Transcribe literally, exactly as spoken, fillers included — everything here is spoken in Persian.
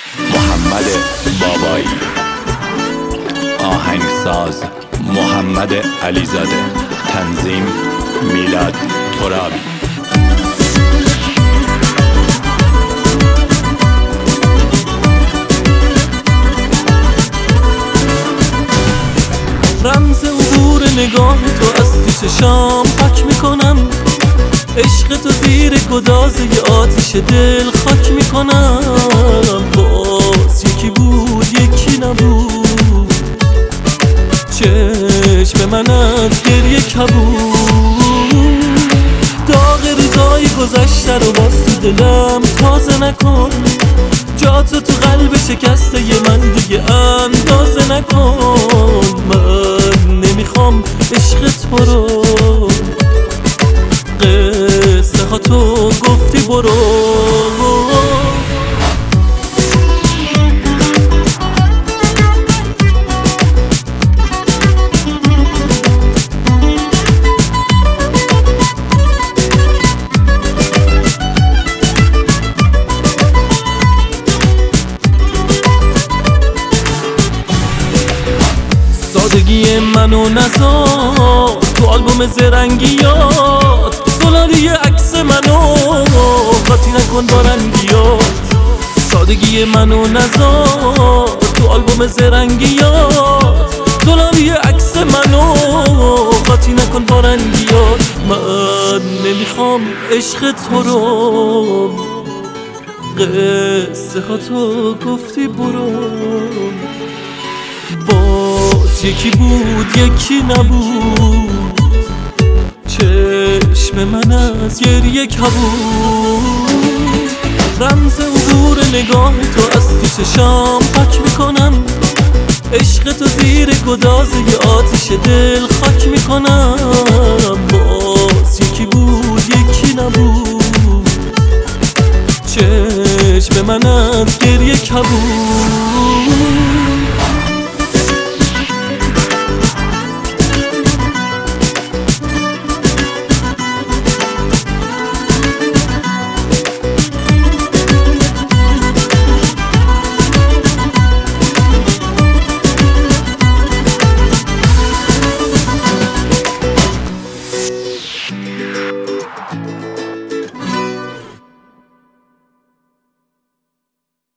محمد بابایی، آهنگساز محمد علیزاده، تنظیم میلاد ترابی. رمز عبور نگاه تو از تو چشام پاک میکنم، عشق تو زیر گداز یه آتیش دل خاک میکنم. باز یکی بود یکی نبود، چشم من از گریه کبود. داغ روزای گذشته رو باز تو دلم تازه نکن، جاتو تو قلب شکسته ی من دیگه اندازه نکن. من نمیخوام عشق تو رو، قصه ها تو گفتی برو. سادگی منو نذار تو آلبوم زرنگیات، سلالی عکس منو قاطی نکن با رنگیات. سادگی منو نذار تو آلبوم زرنگیات، سلالی عکس منو قاطی نکن با رنگیات. من نمیخوام عشق تو رو، قصه ها تو گفتی برو. باز یکی بود یکی نبود، چشم من از گریه کبود. رمز عبور نگاه تو از تو چشام پاک میکنم، عشق تو زیر گداز یه آتیش دل خاک میکنم. باز یکی بود یکی نبود، چشم من از گریه کبود.